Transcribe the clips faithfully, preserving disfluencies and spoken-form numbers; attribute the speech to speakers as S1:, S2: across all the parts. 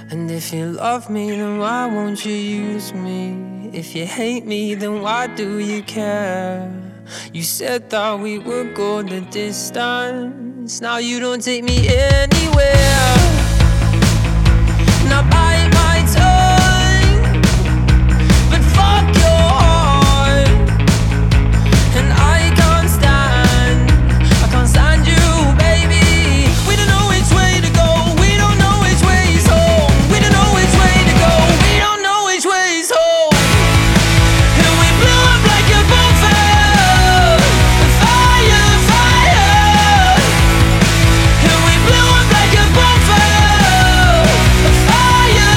S1: And if you love me, then why won't you use me? If you hate me, then why do you care? You said that we would go the distance. Now you don't take me anywhere. Now bite my tongue, but fuck your heart. And I can't stand, I can't stand you, baby. We don't know which way to go, we don't know which way is home. We don't know which way to go, we don't know which way is home. And we blew up like a bonfire, fire, fire. And we blew up like a bonfire, fire,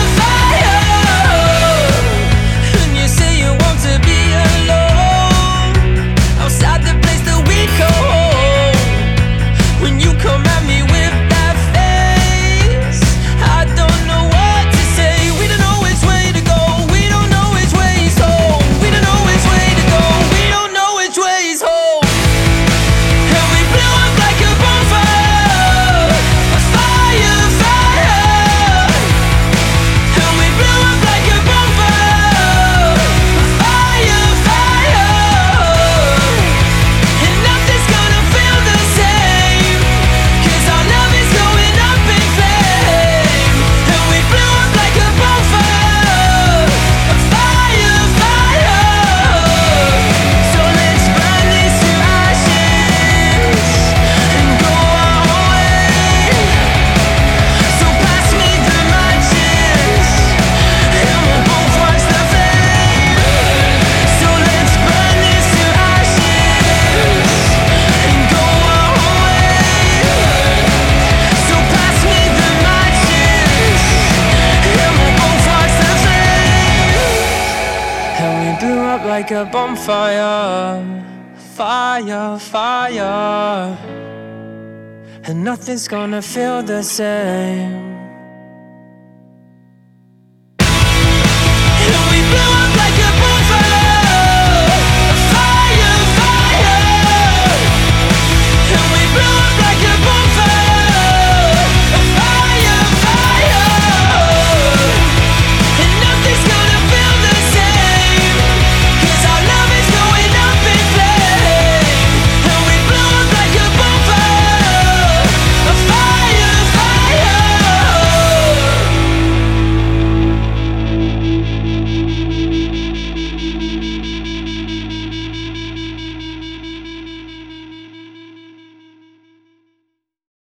S1: fire. And you say you want to be alone outside the place that we call home. When you come at me with that face, I don't know what to say. We don't know which way to go, we don't know which way is home. We don't know which way to go, we don't know which way is home. And we blew up like a bonfire, fire, fire. And we blew up like a bonfire, fire, fire. And nothing's gonna feel the same, 'cause our love is going up in flame. And we blew up like a bonfire, fire, fire. So let's burn this to ashes and go our way. So pass me the matches and we'll both watch the flame. So let's burn this to ashes and go our way. So pass me the matches and we'll both watch the flame. And we blew up like a bonfire, fire, fire. And nothing's gonna feel the same.